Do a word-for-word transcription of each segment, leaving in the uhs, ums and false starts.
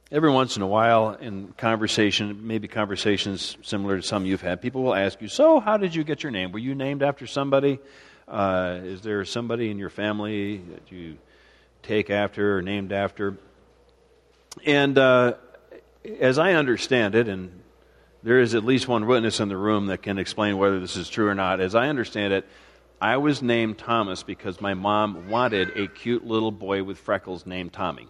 Every once in a while in conversation, maybe conversations similar to some you've had, people will ask you, so how did you get your name? Were you named after somebody? Uh, is there somebody in your family that you take after or named after? And uh, as I understand it, and there is at least one witness in the room that can explain whether this is true or not, as I understand it, I was named Thomas because my mom wanted a cute little boy with freckles named Tommy.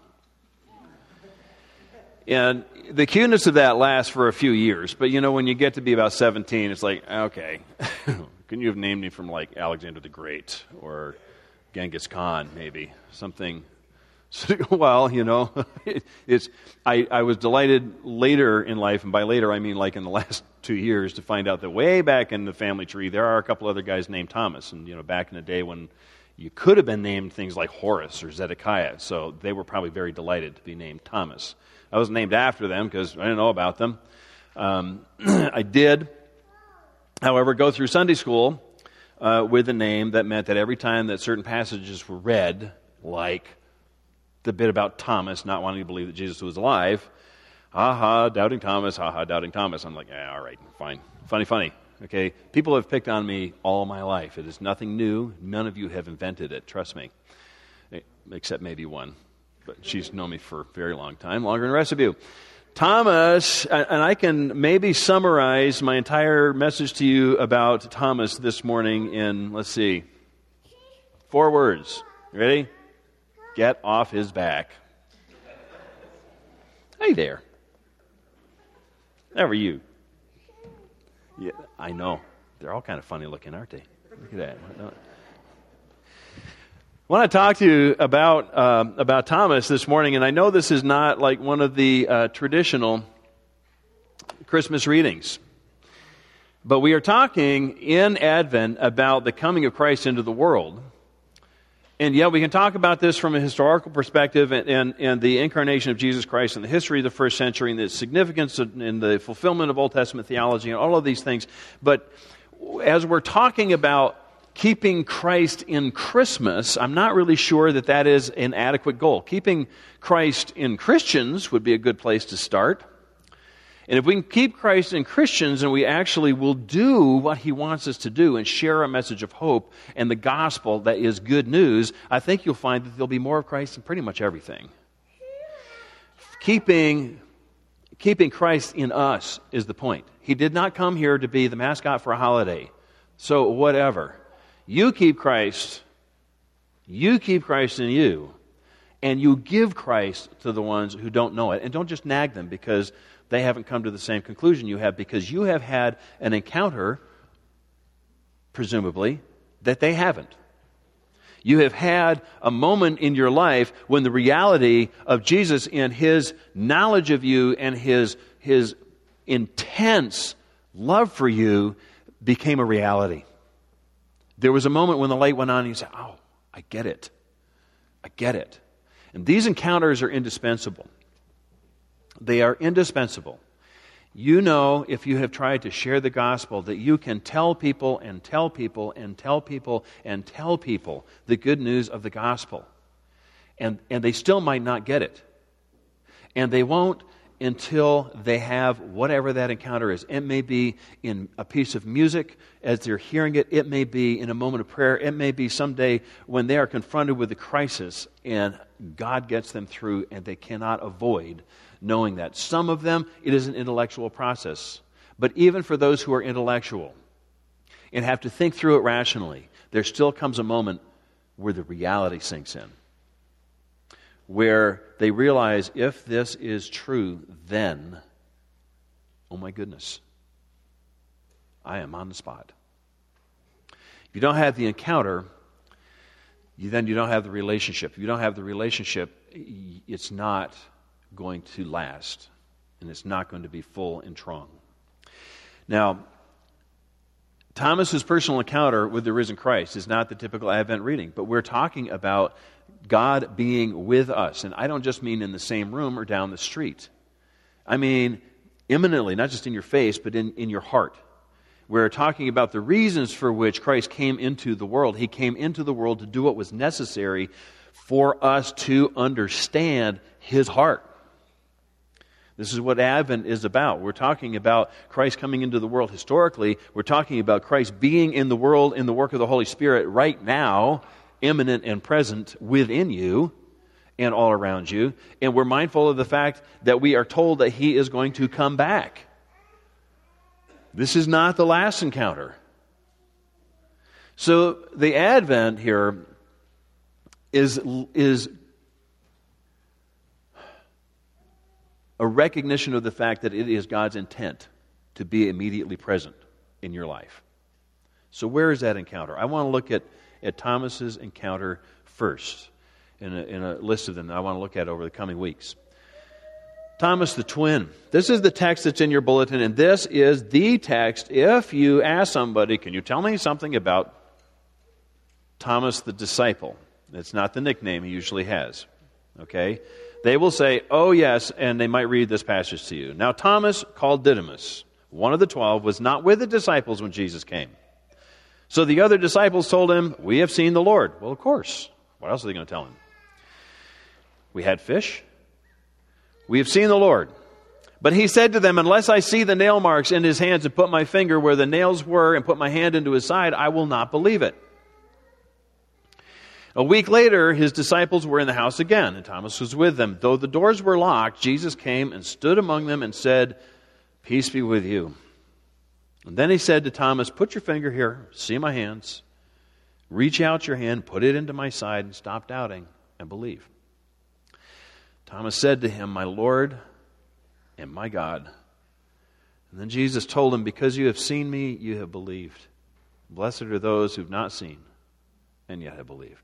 And the cuteness of that lasts for a few years. But, you know, when you get to be about seventeen, it's like, okay, couldn't you have named me from, like, Alexander the Great or Genghis Khan, maybe? Something. Well, you know, it's. I, I was delighted later in life, and by later I mean like in the last two years, to find out that way back in the family tree, there are a couple other guys named Thomas. And, you know, back in the day when you could have been named things like Horace or Zedekiah. So they were probably very delighted to be named Thomas. I wasn't named after them because I didn't know about them. Um, I did, however, go through Sunday school uh, with a name that meant that every time that certain passages were read, like the bit about Thomas not wanting to believe that Jesus was alive, ha ha, doubting Thomas, ha ha, doubting Thomas. I'm like, yeah, all right, fine. Funny, funny. Okay, people have picked on me all my life. It is nothing new. None of you have invented it, trust me, except maybe one. But she's known me for a very long time, longer than the rest of you. Thomas, and I can maybe summarize my entire message to you about Thomas this morning in, let's see, four words. You ready? Get off his back. Hey there. How are you? Yeah, I know. They're all kind of funny looking, aren't they? Look at that. I want to talk to you about uh, about Thomas this morning, and I know this is not like one of the uh, traditional Christmas readings, but we are talking in Advent about the coming of Christ into the world. And yet we can talk about this from a historical perspective and, and, and the incarnation of Jesus Christ in the history of the first century and the significance in the fulfillment of Old Testament theology and all of these things. But as we're talking about keeping Christ in Christmas, I'm not really sure that that is an adequate goal. Keeping Christ in Christians would be a good place to start. And if we can keep Christ in Christians and we actually will do what He wants us to do and share a message of hope and the gospel that is good news, I think you'll find that there'll be more of Christ in pretty much everything. Keeping, keeping Christ in us is the point. He did not come here to be the mascot for a holiday. So whatever. You keep Christ, you keep Christ in you, and you give Christ to the ones who don't know it. And don't just nag them because they haven't come to the same conclusion you have, because you have had an encounter, presumably, that they haven't. You have had a moment in your life when the reality of Jesus and His knowledge of you and His, His intense love for you became a reality. There was a moment when the light went on and you said, oh, I get it. I get it. And these encounters are indispensable. They are indispensable. You know, if you have tried to share the gospel, that you can tell people and tell people and tell people and tell people the good news of the gospel. And, and they still might not get it. And they won't until they have whatever that encounter is. It may be in a piece of music as they're hearing it. It may be in a moment of prayer. It may be someday when they are confronted with a crisis and God gets them through and they cannot avoid knowing that. Some of them, it is an intellectual process. But even for those who are intellectual and have to think through it rationally, there still comes a moment where the reality sinks in, where they realize, if this is true, then, oh my goodness, I am on the spot. If you don't have the encounter, you, then you don't have the relationship. If you don't have the relationship, it's not going to last, and it's not going to be full and strong. Now, Thomas's personal encounter with the risen Christ is not the typical Advent reading, but we're talking about God being with us. And I don't just mean in the same room or down the street. I mean imminently, not just in your face, but in, in your heart. We're talking about the reasons for which Christ came into the world. He came into the world to do what was necessary for us to understand His heart. This is what Advent is about. We're talking about Christ coming into the world historically. We're talking about Christ being in the world in the work of the Holy Spirit right now, imminent and present within you and all around you. And we're mindful of the fact that we are told that He is going to come back. This is not the last encounter. So the Advent here is, is a recognition of the fact that it is God's intent to be immediately present in your life. So where is that encounter? I want to look at, at Thomas's encounter first in a, in a list of them that I want to look at over the coming weeks. Thomas the twin. This is the text that's in your bulletin, and this is the text if you ask somebody, can you tell me something about Thomas the disciple? It's not the nickname he usually has. Okay? They will say, oh yes, and they might read this passage to you. Now Thomas, called Didymus, one of the twelve, was not with the disciples when Jesus came. So the other disciples told him, we have seen the Lord. Well, of course. What else are they going to tell him? We had fish. We have seen the Lord. But he said to them, unless I see the nail marks in his hands and put my finger where the nails were and put my hand into his side, I will not believe it. A week later, his disciples were in the house again, and Thomas was with them. Though the doors were locked, Jesus came and stood among them and said, peace be with you. And then he said to Thomas, put your finger here, see my hands. Reach out your hand, put it into my side, and stop doubting and believe. Thomas said to him, my Lord and my God. And then Jesus told him, because you have seen me, you have believed. Blessed are those who have not seen and yet have believed.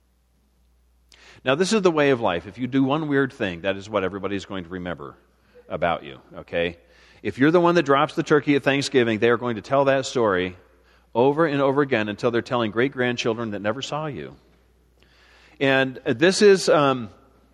Now, this is the way of life. If you do one weird thing, that is what everybody's going to remember about you, okay? If you're the one that drops the turkey at Thanksgiving, they are going to tell that story over and over again until they're telling great-grandchildren that never saw you. And this is... Um,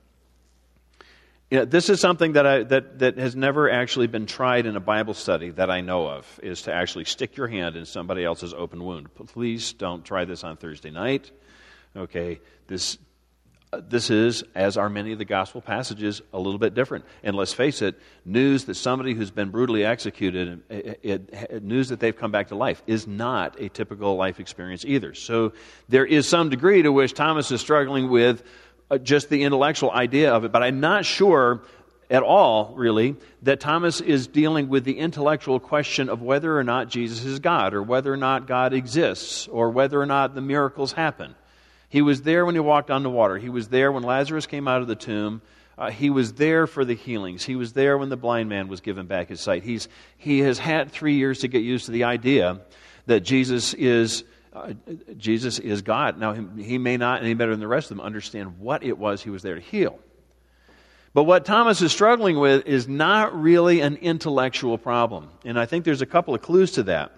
You know, this is something that I that, that has never actually been tried in a Bible study that I know of, is to actually stick your hand in somebody else's open wound. Please don't try this on Thursday night. Okay, this uh, this is, as are many of the gospel passages, a little bit different. And let's face it, news that somebody who's been brutally executed, it, it, it, news that they've come back to life, is not a typical life experience either. So there is some degree to which Thomas is struggling with Uh, just the intellectual idea of it. But I'm not sure at all, really, that Thomas is dealing with the intellectual question of whether or not Jesus is God, or whether or not God exists, or whether or not the miracles happen. He was there when he walked on the water. He was there when Lazarus came out of the tomb. Uh, he was there for the healings. He was there when the blind man was given back his sight. He's, he has had three years to get used to the idea that Jesus is Uh, Jesus is God. Now, he, he may not, any better than the rest of them, understand what it was he was there to heal. But what Thomas is struggling with is not really an intellectual problem. And I think there's a couple of clues to that.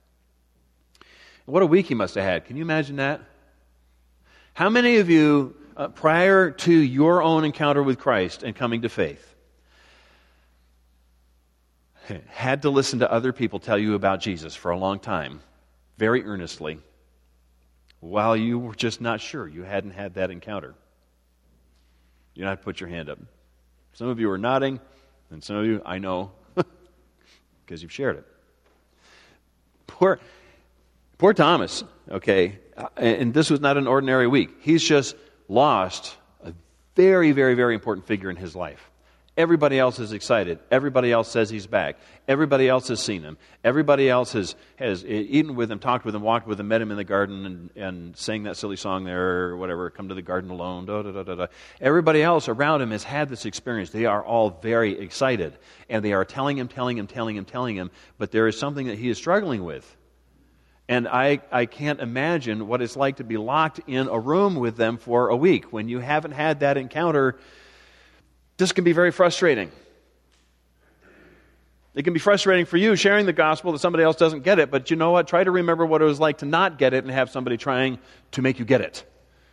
What a week he must have had. Can you imagine that? How many of you, uh, prior to your own encounter with Christ and coming to faith, had to listen to other people tell you about Jesus for a long time, very earnestly, while you were just not sure, you hadn't had that encounter? You don't have to put your hand up. Some of you are nodding, and some of you, I know, because you've shared it. Poor, poor Thomas, okay, and this was not an ordinary week. He's just lost a very, very, very important figure in his life. Everybody else is excited. Everybody else says he's back. Everybody else has seen him. Everybody else has, has eaten with him, talked with him, walked with him, met him in the garden, and, and sang that silly song there, or whatever, come to the garden alone, da, da, da, da, da. Everybody else around him has had this experience. They are all very excited. And they are telling him, telling him, telling him, telling him, but there is something that he is struggling with. And I, I can't imagine what it's like to be locked in a room with them for a week. When you haven't had that encounter, this can be very frustrating. It can be frustrating for you sharing the gospel that somebody else doesn't get it, but you know what? Try to remember what it was like to not get it and have somebody trying to make you get it.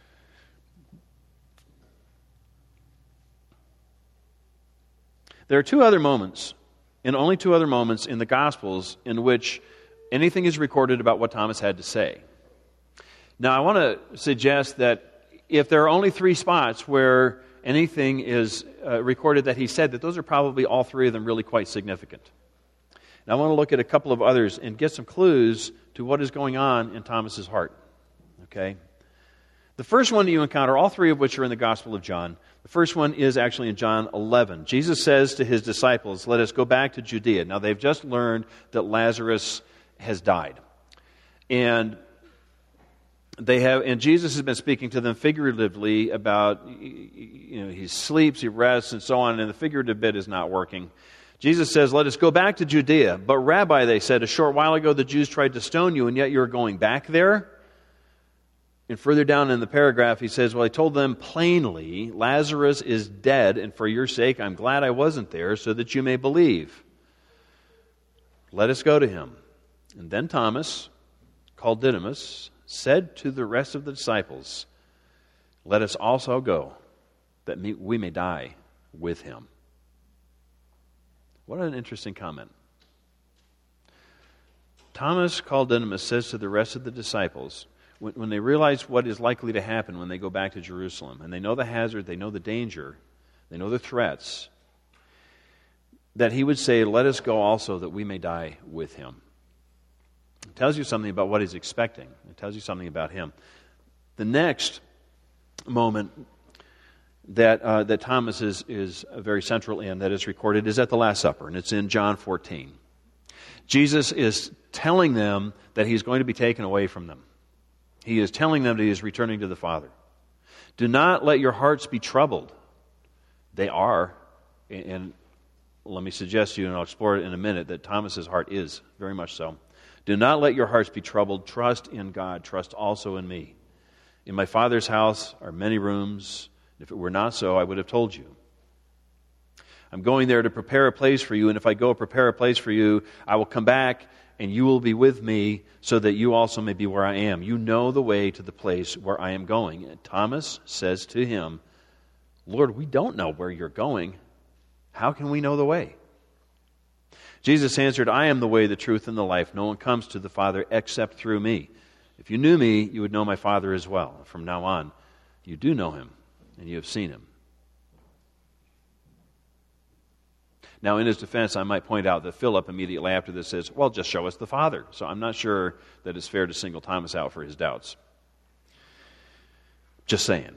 There are two other moments, and only two other moments in the Gospels in which anything is recorded about what Thomas had to say. Now, I want to suggest that if there are only three spots where anything is uh, recorded that he said, that those are probably all three of them really quite significant. Now I want to look at a couple of others and get some clues to what is going on in Thomas's heart. Okay? The first one that you encounter, all three of which are in the Gospel of John, the first one is actually in John eleven. Jesus says to his disciples, let us go back to Judea. Now they've just learned that Lazarus has died. And they have, and Jesus has been speaking to them figuratively about, you know, he sleeps, he rests, and so on, and the figurative bit is not working. Jesus says, let us go back to Judea. But Rabbi, they said, a short while ago the Jews tried to stone you, and yet you're going back there? And further down in the paragraph, he says, well, I told them plainly, Lazarus is dead, and for your sake I'm glad I wasn't there, so that you may believe. Let us go to him. And then Thomas, called Didymus, said to the rest of the disciples, let us also go, that we may die with him. What an interesting comment. Thomas, called Didymus, says to the rest of the disciples, when, when they realize what is likely to happen when they go back to Jerusalem, and they know the hazard, they know the danger, they know the threats, that he would say, let us go also that we may die with him. It tells you something about what he's expecting. It tells you something about him. The next moment that uh, that Thomas is, is very central in, that is recorded, is at the Last Supper, and it's in John fourteen. Jesus is telling them that he's going to be taken away from them. He is telling them that he is returning to the Father. Do not let your hearts be troubled. They are, and let me suggest to you, and I'll explore it in a minute, that Thomas's heart is, very much so. Do not let your hearts be troubled. Trust in God. Trust also in me. In my Father's house are many rooms. If it were not so, I would have told you. I'm going there to prepare a place for you, and if I go prepare a place for you, I will come back, and you will be with me, so that you also may be where I am. You know the way to the place where I am going. And Thomas says to him, Lord, we don't know where you're going. How can we know the way? Jesus answered, I am the way, the truth, and the life. No one comes to the Father except through me. If you knew me, you would know my Father as well. From now on, you do know him, and you have seen him. Now, in his defense, I might point out that Philip immediately after this says, well, just show us the Father. So I'm not sure that it's fair to single Thomas out for his doubts. Just saying.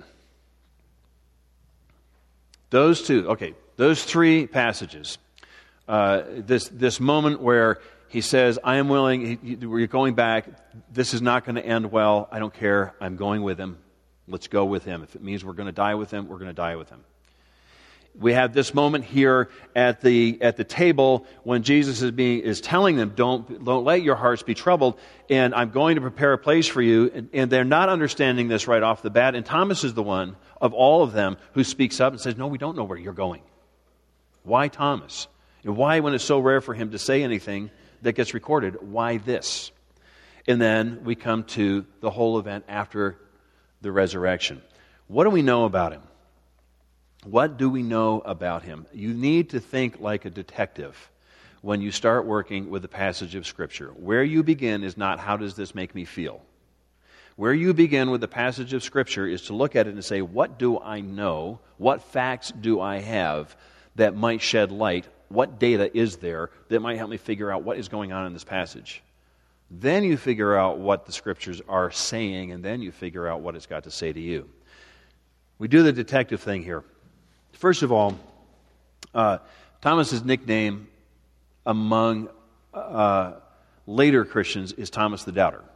Those two, okay, those three passages. Uh, this this moment where he says, I am willing, he, we're going back, this is not going to end well, I don't care, I'm going with him, let's go with him. If it means we're going to die with him, we're going to die with him. We have this moment here at the at the table when Jesus is being is telling them, don't, don't let your hearts be troubled, and I'm going to prepare a place for you, and, and they're not understanding this right off the bat, and Thomas is the one of all of them who speaks up and says, no, we don't know where you're going. Why Thomas? And why, when it's so rare for him to say anything that gets recorded, why this? And then we come to the whole event after the resurrection. What do we know about him? What do we know about him? You need to think like a detective when you start working with a passage of Scripture. Where you begin is not, how does this make me feel? Where you begin with the passage of Scripture is to look at it and say, what do I know? What facts do I have that might shed light? What data is there that might help me figure out what is going on in this passage? Then you figure out what the Scriptures are saying, and then you figure out what it's got to say to you. We do the detective thing here. First of all, uh, Thomas's nickname among uh, later Christians is Thomas the Doubter.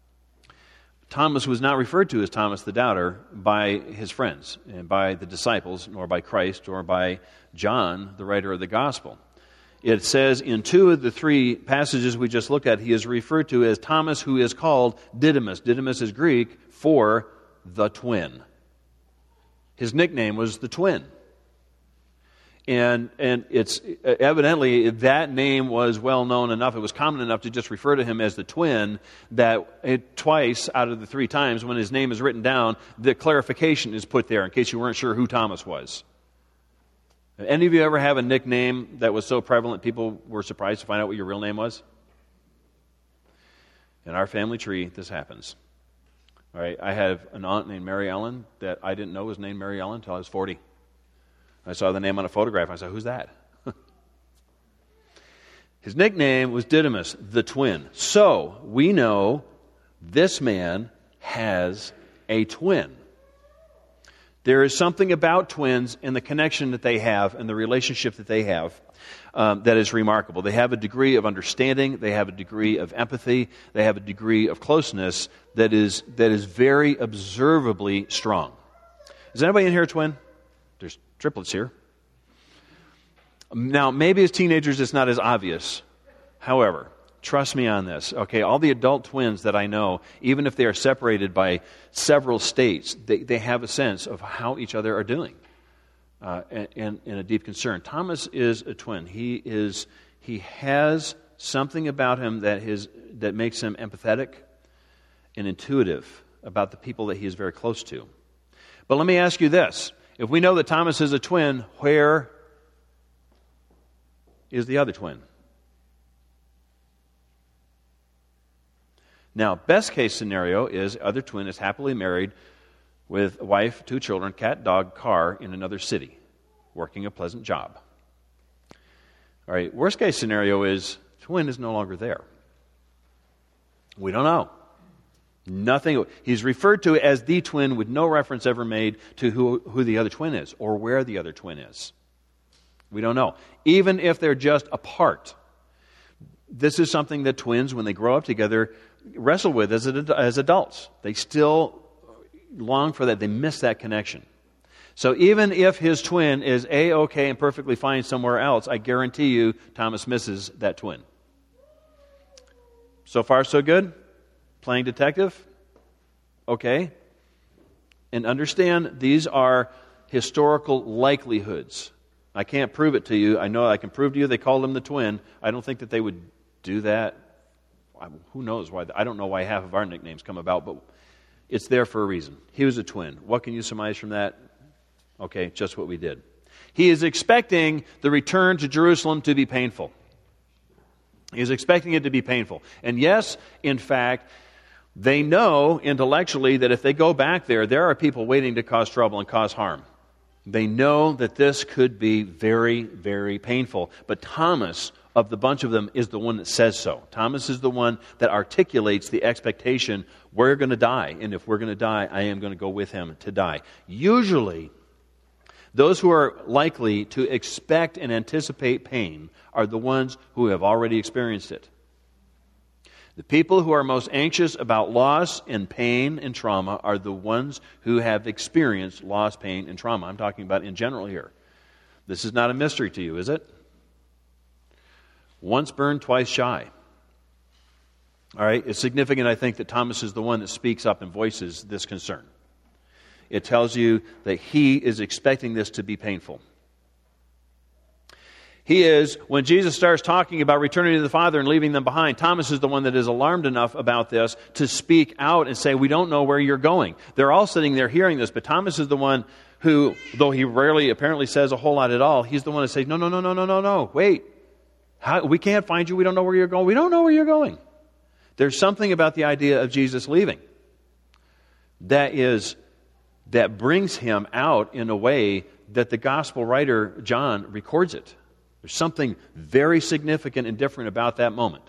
Thomas was not referred to as Thomas the Doubter by his friends, and by the disciples, nor by Christ, or by John, the writer of the Gospel. It says in two of the three passages we just looked at, he is referred to as Thomas, who is called Didymus. Didymus is Greek for the twin. His nickname was the twin. And and it's evidently that name was well known enough, it was common enough to just refer to him as the twin, that it, twice out of the three times when his name is written down, the clarification is put there in case you weren't sure who Thomas was. Any of you ever have a nickname that was so prevalent people were surprised to find out what your real name was? In our family tree, this happens. All right, I have an aunt named Mary Ellen that I didn't know was named Mary Ellen until I was forty. I saw the name on a photograph. I said, who's that? His nickname was Didymus, the twin. So we know this man has a twin. There is something about twins and the connection that they have and the relationship that they have um, that is remarkable. They have a degree of understanding. They have a degree of empathy. They have a degree of closeness that is that is very observably strong. Is anybody in here a twin? There's triplets here. Now, maybe as teenagers it's not as obvious. However, trust me on this, okay? All the adult twins that I know, even if they are separated by several states, they, they have a sense of how each other are doing uh, and, and a deep concern. Thomas is a twin. He is he has something about him that his that makes him empathetic and intuitive about the people that he is very close to. But let me ask you this. If we know that Thomas is a twin, where is the other twin? Now, best case scenario is other twin is happily married with a wife, two children, cat, dog, car in another city, working a pleasant job. All right, worst case scenario is twin is no longer there. We don't know. Nothing. He's referred to as the twin with no reference ever made to who, who the other twin is or where the other twin is. We don't know. Even if they're just apart. This is something that twins, when they grow up together, wrestle with as, as adults. They still long for that. They miss that connection. So even if his twin is A-okay and perfectly fine somewhere else, I guarantee you Thomas misses that twin. So far, so good? Playing detective? Okay. And understand, these are historical likelihoods. I can't prove it to you. I know I can prove to you they called him the twin. I don't think that they would do that. Who knows why? I don't know why half of our nicknames come about, but it's there for a reason. He was a twin. What can you surmise from that? Okay, just what we did. He is expecting the return to Jerusalem to be painful. He is expecting it to be painful. And yes, in fact, they know intellectually that if they go back there, there are people waiting to cause trouble and cause harm. They know that this could be very, very painful. But Thomas, of the bunch of them, is the one that says so. Thomas is the one that articulates the expectation, we're going to die, and if we're going to die, I am going to go with him to die. Usually, those who are likely to expect and anticipate pain are the ones who have already experienced it. The people who are most anxious about loss and pain and trauma are the ones who have experienced loss, pain, and trauma. I'm talking about in general here. This is not a mystery to you, is it? Once burned, twice shy. All right, it's significant, I think, that Thomas is the one that speaks up and voices this concern. It tells you that he is expecting this to be painful. He is, when Jesus starts talking about returning to the Father and leaving them behind, Thomas is the one that is alarmed enough about this to speak out and say, we don't know where you're going. They're all sitting there hearing this, but Thomas is the one who, though he rarely apparently says a whole lot at all, he's the one that says, no, no, no, no, no, no, no, wait. How, we can't find you. We don't know where you're going. We don't know where you're going. There's something about the idea of Jesus leaving that is that brings him out in a way that the gospel writer John records it. There's something very significant and different about that moment.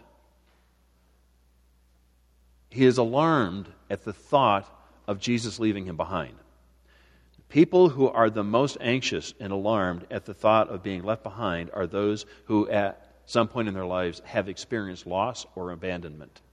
He is alarmed at the thought of Jesus leaving him behind. People who are the most anxious and alarmed at the thought of being left behind are those who at some point in their lives have experienced loss or abandonment.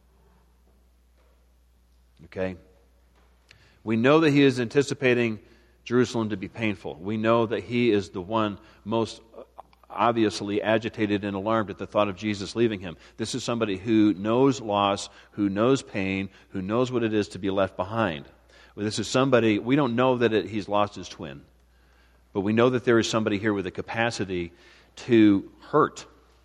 Okay? We know that he is anticipating Jerusalem to be painful. We know that he is the one most obviously agitated and alarmed at the thought of Jesus leaving him. This is somebody who knows loss, who knows pain, who knows what it is to be left behind. Well, this is somebody, we don't know that it, he's lost his twin, but we know that there is somebody here with a capacity to hurt.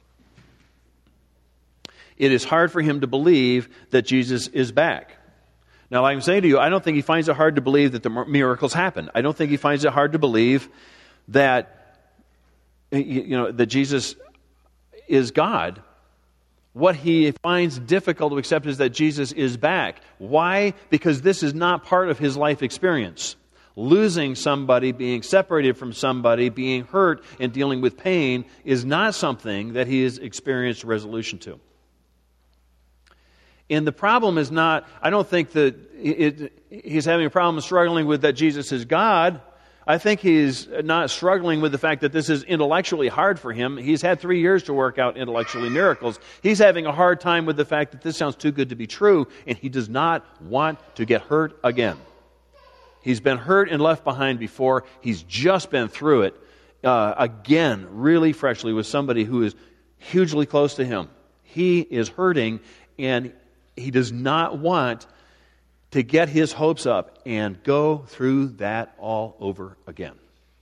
It is hard for him to believe that Jesus is back. Now, like I'm saying to you, I don't think he finds it hard to believe that the miracles happen. I don't think he finds it hard to believe that you know, that Jesus is God. What he finds difficult to accept is that Jesus is back. Why? Because this is not part of his life experience. Losing somebody, being separated from somebody, being hurt, and dealing with pain is not something that he has experienced resolution to. And the problem is not, I don't think that it, he's having a problem struggling with that Jesus is God. I think he's not struggling with the fact that this is intellectually hard for him. He's had three years to work out intellectually miracles. He's having a hard time with the fact that this sounds too good to be true, and he does not want to get hurt again. He's been hurt and left behind before. He's just been through it uh, again, really freshly, with somebody who is hugely close to him. He is hurting, and he does not want to get his hopes up and go through that all over again.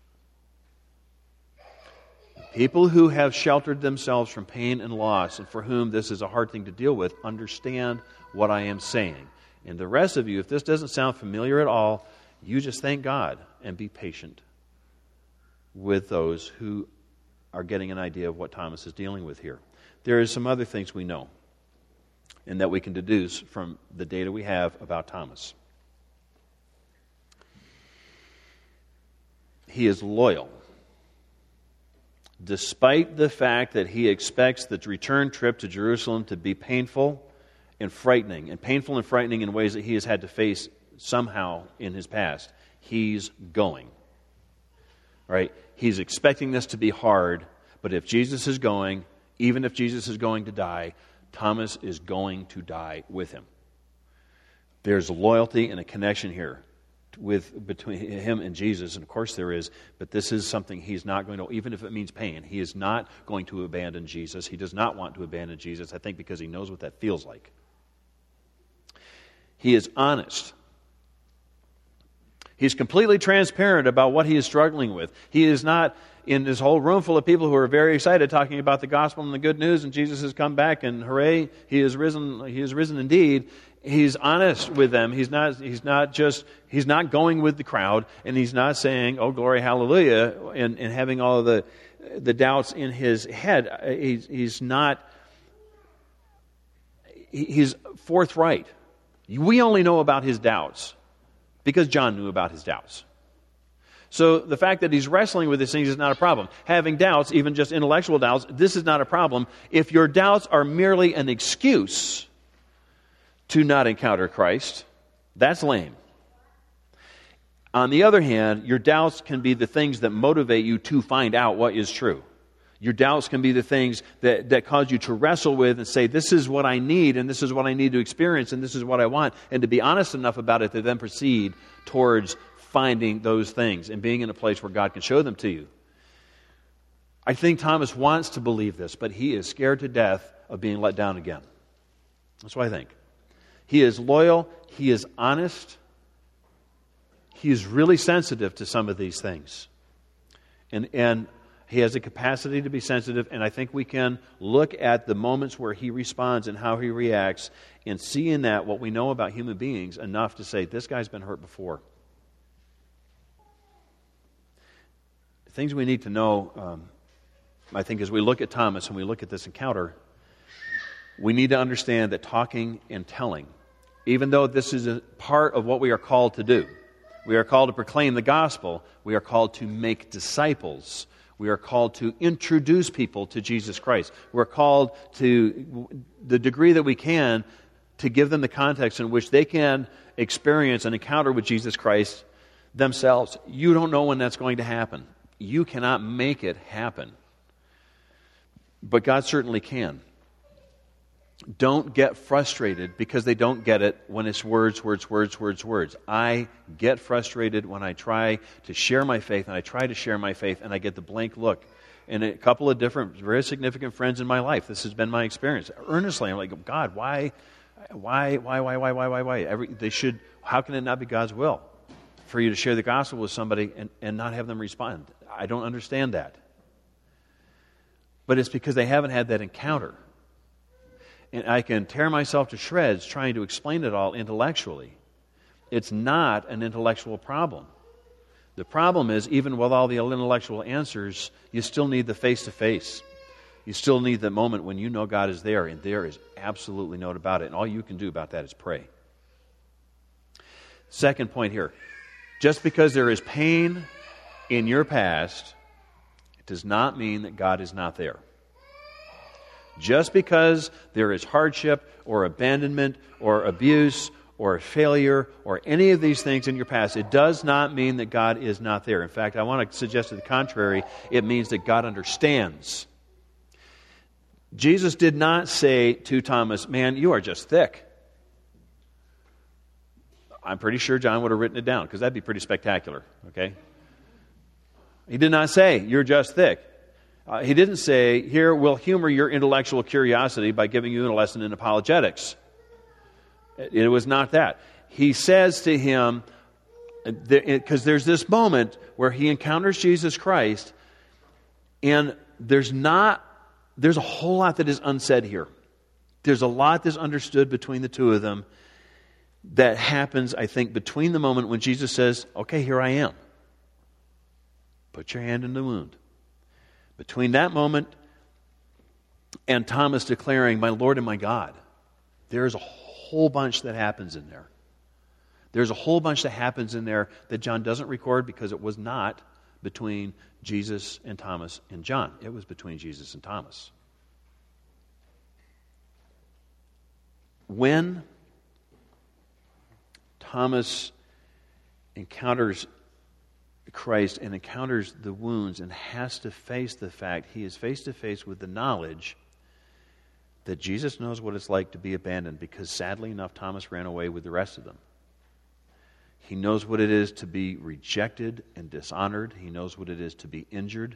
People who have sheltered themselves from pain and loss, and for whom this is a hard thing to deal with, understand what I am saying. And the rest of you, if this doesn't sound familiar at all, you just thank God and be patient with those who are getting an idea of what Thomas is dealing with here. There is some other things we know and that we can deduce from the data we have about Thomas. He is loyal. Despite the fact that he expects the return trip to Jerusalem to be painful and frightening, and painful and frightening in ways that he has had to face somehow in his past, he's going. Right? He's expecting this to be hard, but if Jesus is going, even if Jesus is going to die, Thomas is going to die with him. There's loyalty and a connection here with between him and Jesus, and of course there is, but this is something he's not going to, even if it means pain, he is not going to abandon Jesus. He does not want to abandon Jesus, I think because he knows what that feels like. He is honest. He's completely transparent about what he is struggling with. He is not in this whole room full of people who are very excited talking about the gospel and the good news, and Jesus has come back, and hooray, he is risen. He is risen indeed. He's honest with them. He's not. He's not just. He's not going with the crowd, and he's not saying, "Oh, glory, hallelujah," and, and having all of the the doubts in his head. He's, he's not. He's forthright. We only know about his doubts because John knew about his doubts. So the fact that he's wrestling with these things is not a problem. Having doubts, even just intellectual doubts, this is not a problem. If your doubts are merely an excuse to not encounter Christ, that's lame. On the other hand, your doubts can be the things that motivate you to find out what is true. Your doubts can be the things that, that cause you to wrestle with and say, this is what I need, and this is what I need to experience, and this is what I want, and to be honest enough about it to then proceed towards finding those things and being in a place where God can show them to you. I think Thomas wants to believe this, but he is scared to death of being let down again. That's what I think. He is loyal. He is honest. He is really sensitive to some of these things. And, and he has a capacity to be sensitive, and I think we can look at the moments where he responds and how he reacts and see in that what we know about human beings enough to say, this guy's been hurt before. Things we need to know, um, I think, as we look at Thomas and we look at this encounter, we need to understand that talking and telling, even though this is a part of what we are called to do, we are called to proclaim the gospel, we are called to make disciples, we are called to introduce people to Jesus Christ. We're called to, the degree that we can, to give them the context in which they can experience an encounter with Jesus Christ themselves. You don't know when that's going to happen. You cannot make it happen. But God certainly can. Don't get frustrated because they don't get it when it's words, words, words, words, words. I get frustrated when I try to share my faith, and I try to share my faith, and I get the blank look. And a couple of different, very significant friends in my life, this has been my experience. Earnestly, I'm like, God, why, why, why, why, why, why, why, why? Every, they should, how can it not be God's will for you to share the gospel with somebody and, and not have them respond? I don't understand that. But it's because they haven't had that encounter. And I can tear myself to shreds trying to explain it all intellectually. It's not an intellectual problem. The problem is, even with all the intellectual answers, you still need the face-to-face. You still need the moment when you know God is there, and there is absolutely no doubt about it. And all you can do about that is pray. Second point here. Just because there is pain in your past, it does not mean that God is not there. Just because there is hardship or abandonment or abuse or failure or any of these things in your past, it does not mean that God is not there. In fact, I want to suggest to the contrary, it means that God understands. Jesus did not say to Thomas, man, you are just thick. I'm pretty sure John would have written it down, because that'd be pretty spectacular, okay? He did not say, you're just thick. Uh, he didn't say, here, we'll humor your intellectual curiosity by giving you a lesson in apologetics. It, it was not that. He says to him, because there's this moment where he encounters Jesus Christ, and there's not, there's a whole lot that is unsaid here. There's a lot that's understood between the two of them that happens, I think, between the moment when Jesus says, okay, here I am. Put your hand in the wound. Between that moment and Thomas declaring, my Lord and my God, there's a whole bunch that happens in there. There's a whole bunch that happens in there that John doesn't record, because it was not between Jesus and Thomas and John. It was between Jesus and Thomas. When Thomas encounters Christ and encounters the wounds and has to face the fact, he is face to face with the knowledge that Jesus knows what it's like to be abandoned, because sadly enough, Thomas ran away with the rest of them. He knows what it is to be rejected and dishonored. He knows what it is to be injured.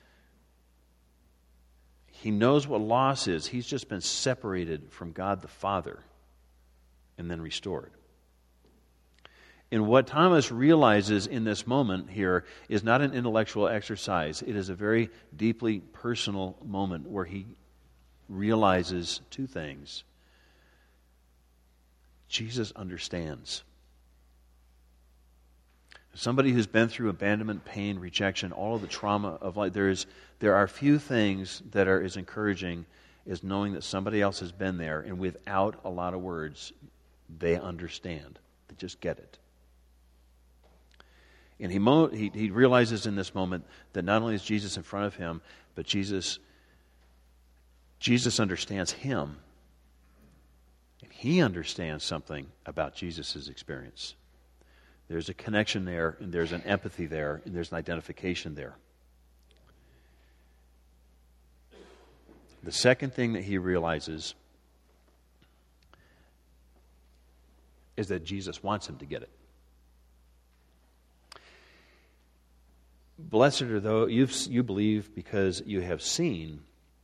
He knows what loss is. He's just been separated from God the Father and then restored. And what Thomas realizes in this moment here is not an intellectual exercise. It is a very deeply personal moment where he realizes two things. Jesus understands. Somebody who's been through abandonment, pain, rejection, all of the trauma of life, there is there are few things that are as encouraging as knowing that somebody else has been there, and without a lot of words, they understand. They just get it. And he, mo- he he realizes in this moment that not only is Jesus in front of him, but Jesus Jesus understands him. And he understands something about Jesus' experience. There's a connection there, and there's an empathy there, and there's an identification there. The second thing that he realizes is that Jesus wants him to get it. Blessed are those, you you believe because you have seen.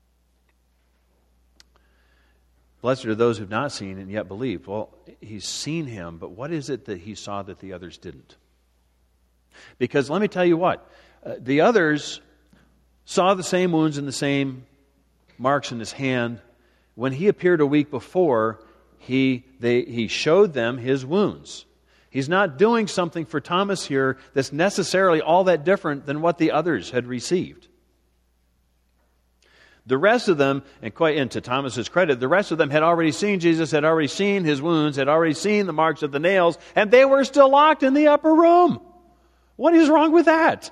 Blessed are those who have not seen and yet believe. Well, he's seen him, but what is it that he saw that the others didn't? Because let me tell you what, uh, the others saw the same wounds and the same marks in his hand. When he appeared a week before, he they he showed them his wounds. He's not doing something for Thomas here that's necessarily all that different than what the others had received. The rest of them, and quite and to Thomas's credit, the rest of them had already seen Jesus, had already seen his wounds, had already seen the marks of the nails, and they were still locked in the upper room. What is wrong with that?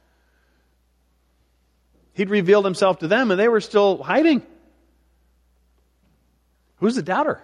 He'd revealed himself to them, and they were still hiding. Who's the doubter?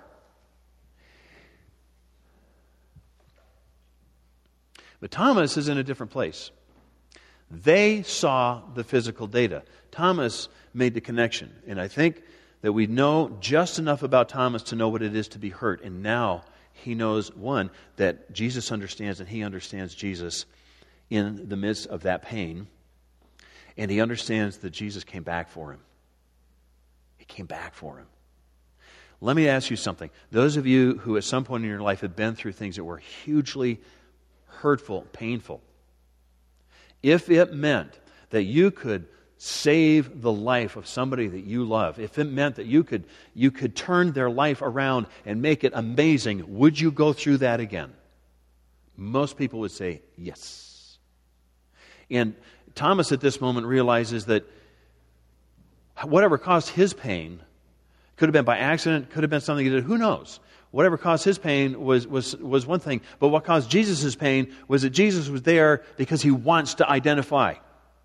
But Thomas is in a different place. They saw the physical data. Thomas made the connection. And I think that we know just enough about Thomas to know what it is to be hurt. And now he knows, one, that Jesus understands and he understands Jesus in the midst of that pain. And he understands that Jesus came back for him. He came back for him. Let me ask you something. Those of you who at some point in your life have been through things that were hugely hurtful, painful, if it meant that you could save the life of somebody that you love, if it meant that you could you could turn their life around and make it amazing, would you go through that again? Most people would say yes. And Thomas at this moment realizes that whatever caused his pain Could have been by accident, could have been something he did, who knows? Whatever caused his pain was, was, was one thing, but what caused Jesus' pain was that Jesus was there because he wants to identify.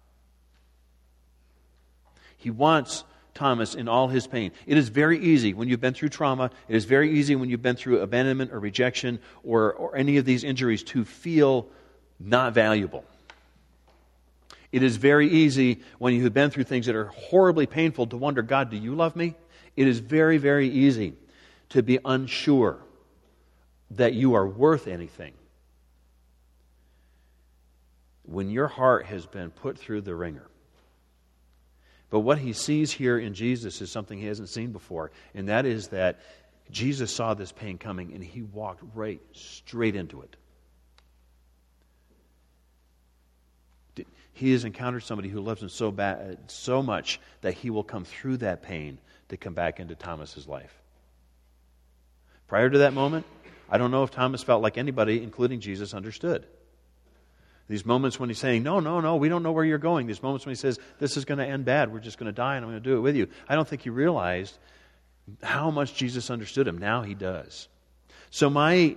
He wants Thomas in all his pain. It is very easy when you've been through trauma, it is very easy when you've been through abandonment or rejection or, or any of these injuries to feel not valuable. It is very easy when you have been through things that are horribly painful to wonder, God, do you love me? It is very, very easy to be unsure that you are worth anything when your heart has been put through the ringer. But what he sees here in Jesus is something he hasn't seen before, and that is that Jesus saw this pain coming and he walked right straight into it. He has encountered somebody who loves him so bad, so much that he will come through that pain to come back into Thomas's life. Prior to that moment, I don't know if Thomas felt like anybody, including Jesus, understood. These moments when he's saying, no, no, no, we don't know where you're going. These moments when he says, this is going to end bad, we're just going to die and I'm going to do it with you. I don't think he realized how much Jesus understood him. Now he does. So my,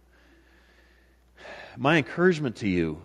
my encouragement to you,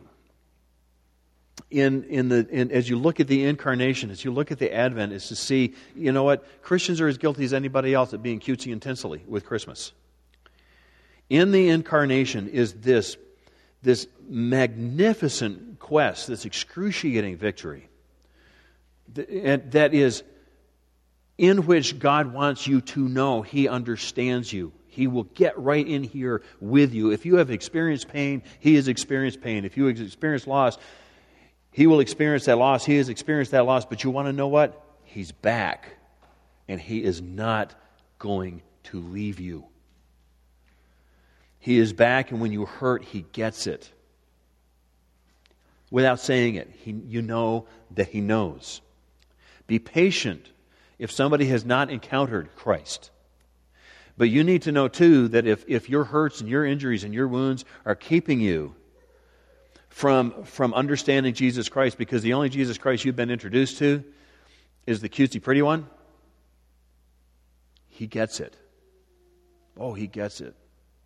In in the in, as you look at the incarnation, as you look at the Advent, is to see, you know what, Christians are as guilty as anybody else at being cutesy intensely with Christmas. In the incarnation is this this magnificent quest, this excruciating victory, that, that is in which God wants you to know He understands you. He will get right in here with you. If you have experienced pain, He has experienced pain. If you have experienced loss, He will experience that loss. He has experienced that loss. But you want to know what? He's back. And He is not going to leave you. He is back, and when you hurt, He gets it. Without saying it, he, you know that He knows. Be patient if somebody has not encountered Christ. But you need to know, too, that if, if your hurts and your injuries and your wounds are keeping you From, from understanding Jesus Christ, because the only Jesus Christ you've been introduced to is the cutesy pretty one, He gets it. Oh, He gets it.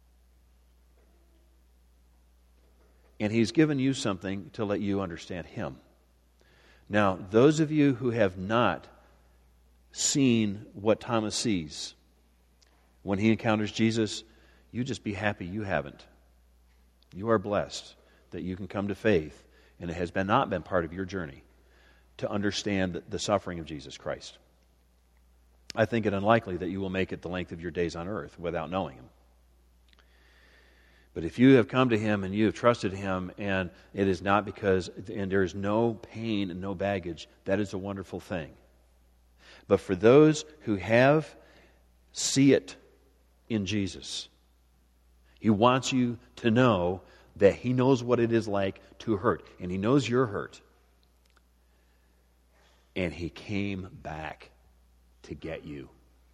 And He's given you something to let you understand Him. Now, those of you who have not seen what Thomas sees when he encounters Jesus, you just be happy you haven't. You are blessed that you can come to faith, and it has been not been part of your journey to understand the suffering of Jesus Christ. I think it unlikely that you will make it the length of your days on earth without knowing Him. But if you have come to Him and you have trusted Him, and it is not because, and there is no pain and no baggage, that is a wonderful thing. But for those who have, see it in Jesus. He wants you to know that He knows what it is like to hurt. And He knows you're hurt. And He came back to get you.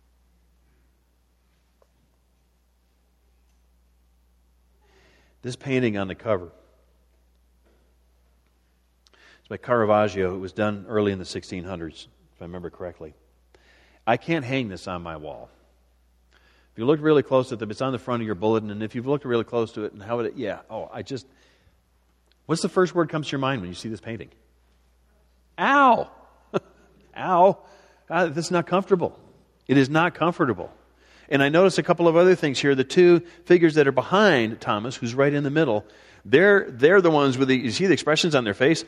This painting on the cover, it's by Caravaggio. It was done early in the sixteen hundreds, if I remember correctly. I can't hang this on my wall. If you look really close at it, it's on the front of your bulletin, and if you've looked really close to it, and how would it, yeah, oh, I just, what's the first word comes to your mind when you see this painting? Ow! Ow! Ah, this is not comfortable. It is not comfortable. And I notice a couple of other things here. The two figures that are behind Thomas, who's right in the middle, they're they're the ones with the, you see the expressions on their face?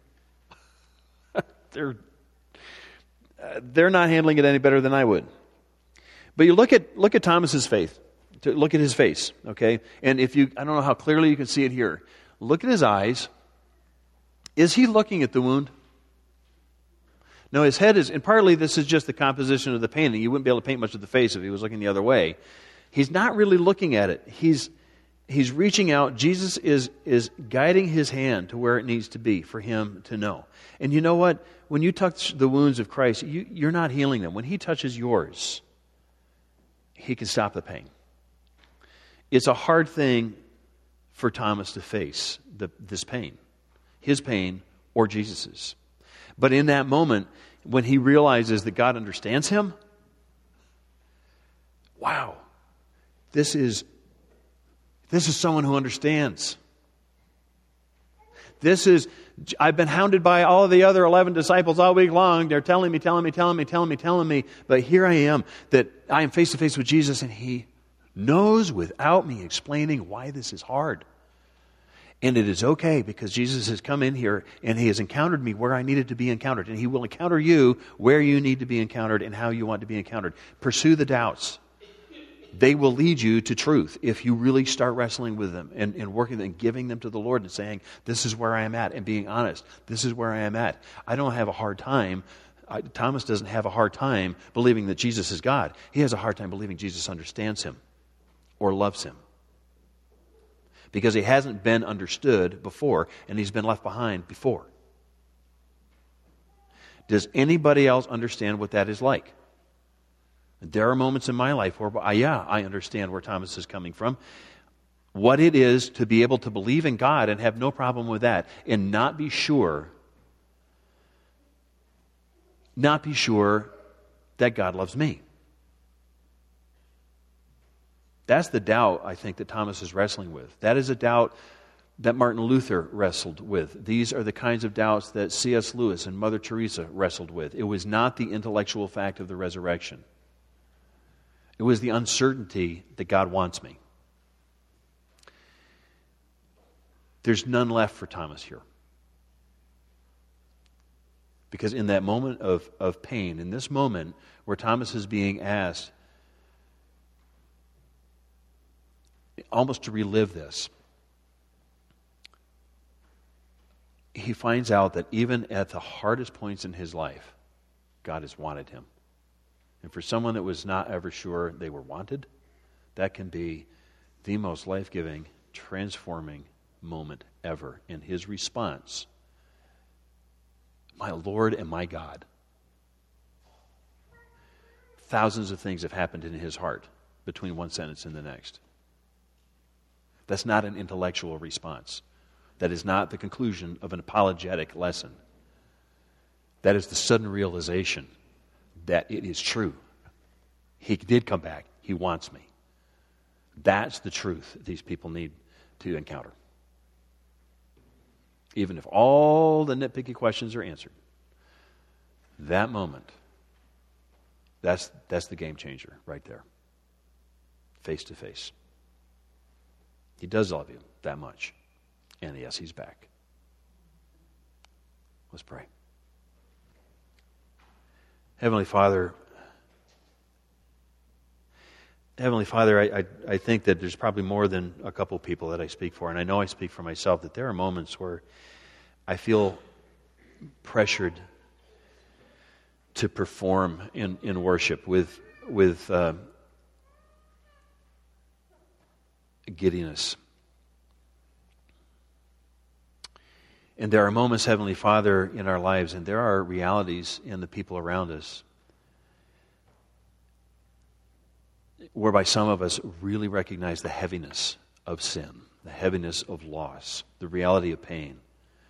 they're uh, they're not handling it any better than I would. But you look at look at Thomas's faith. To look at his face, okay? And if you, I don't know how clearly you can see it here. Look at his eyes. Is he looking at the wound? No, his head is, and partly this is just the composition of the painting. You wouldn't be able to paint much of the face if he was looking the other way. He's not really looking at it. He's he's reaching out. Jesus is is guiding his hand to where it needs to be for him to know. And you know what? When you touch the wounds of Christ, you, you're not healing them. When He touches yours, He can stop the pain. It's a hard thing for Thomas to face, the, this pain. His pain or Jesus's. But in that moment, when he realizes that God understands him, wow, this is, this is someone who understands. This is, I've been hounded by all of the other eleven disciples all week long. They're telling me, telling me, telling me, telling me, telling me. But here I am, that I am face to face with Jesus, and He knows without me explaining why this is hard. And it is okay, because Jesus has come in here and He has encountered me where I needed to be encountered. And He will encounter you where you need to be encountered and how you want to be encountered. Pursue the doubts. They will lead you to truth if you really start wrestling with them and, and working and giving them to the Lord and saying, this is where I am at, and being honest. This is where I am at. I don't have a hard time. I, Thomas doesn't have a hard time believing that Jesus is God. He has a hard time believing Jesus understands him or loves him, because he hasn't been understood before, and he's been left behind before. Does anybody else understand what that is like? There are moments in my life where, uh, yeah, I understand where Thomas is coming from. What it is to be able to believe in God and have no problem with that, and not be sure, not be sure that God loves me. That's the doubt, I think, that Thomas is wrestling with. That is a doubt that Martin Luther wrestled with. These are the kinds of doubts that C S Lewis and Mother Teresa wrestled with. It was not the intellectual fact of the resurrection. It was the uncertainty that God wants me. There's none left for Thomas here. Because in that moment of, of pain, in this moment where Thomas is being asked almost to relive this, he finds out that even at the hardest points in his life, God has wanted him. And for someone that was not ever sure they were wanted, that can be the most life-giving, transforming moment ever in his response. My Lord and my God. Thousands of things have happened in his heart between one sentence and the next. That's not an intellectual response. That is not the conclusion of an apologetic lesson. That is the sudden realization that it is true. He did come back. He wants me. That's the truth these people need to encounter. Even if all the nitpicky questions are answered, that moment, that's, that's the game changer right there. Face to face. He does love you that much. And yes, He's back. Let's pray. Heavenly Father, Heavenly Father, I, I, I think that there's probably more than a couple people that I speak for, and I know I speak for myself, that there are moments where I feel pressured to perform in, in worship with, with uh, giddiness. And there are moments, Heavenly Father, in our lives, and there are realities in the people around us whereby some of us really recognize the heaviness of sin, the heaviness of loss, the reality of pain.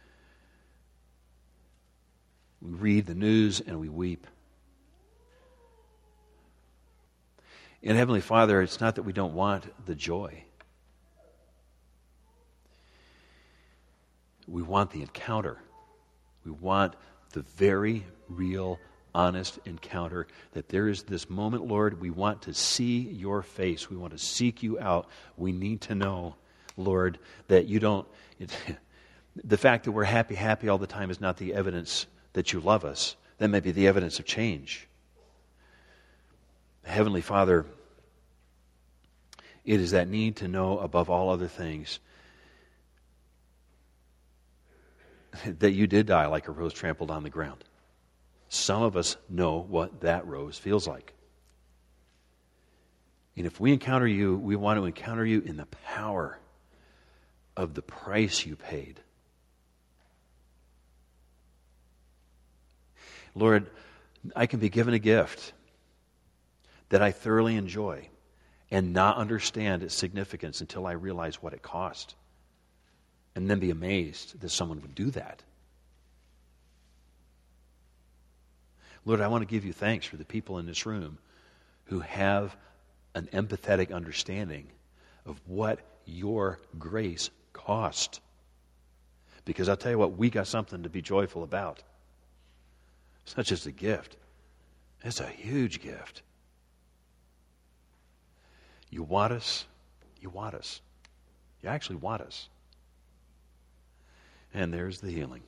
We read the news and we weep. And Heavenly Father, it's not that we don't want the joy. We want the encounter. We want the very real, honest encounter, that there is this moment, Lord, we want to see your face. We want to seek you out. We need to know, Lord, that you don't... It, the fact that we're happy, happy all the time is not the evidence that you love us. That may be the evidence of change. Heavenly Father, it is that need to know above all other things that you did die like a rose trampled on the ground. Some of us know what that rose feels like. And if we encounter you, we want to encounter you in the power of the price you paid. Lord, I can be given a gift that I thoroughly enjoy and not understand its significance until I realize what it cost. And then be amazed that someone would do that. Lord, I want to give you thanks for the people in this room who have an empathetic understanding of what your grace cost. Because I'll tell you what, we got something to be joyful about. It's not just a gift. It's a huge gift. You want us. You want us. You actually want us. And there's the healing.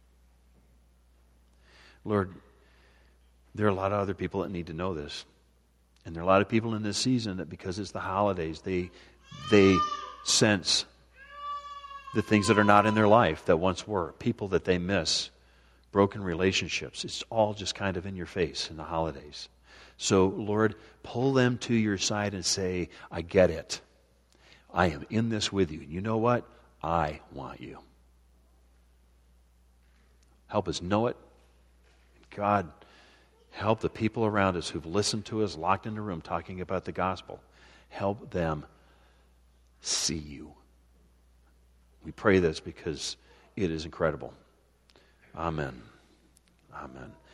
Lord, there are a lot of other people that need to know this. And there are a lot of people in this season that because it's the holidays, they they sense the things that are not in their life that once were, people that they miss, broken relationships. It's all just kind of in your face in the holidays. So, Lord, pull them to your side and say, I get it. I am in this with you. You know what? I want you. Help us know it. God, help the people around us who've listened to us, locked in the room, talking about the gospel. Help them see you. We pray this because it is incredible. Amen. Amen.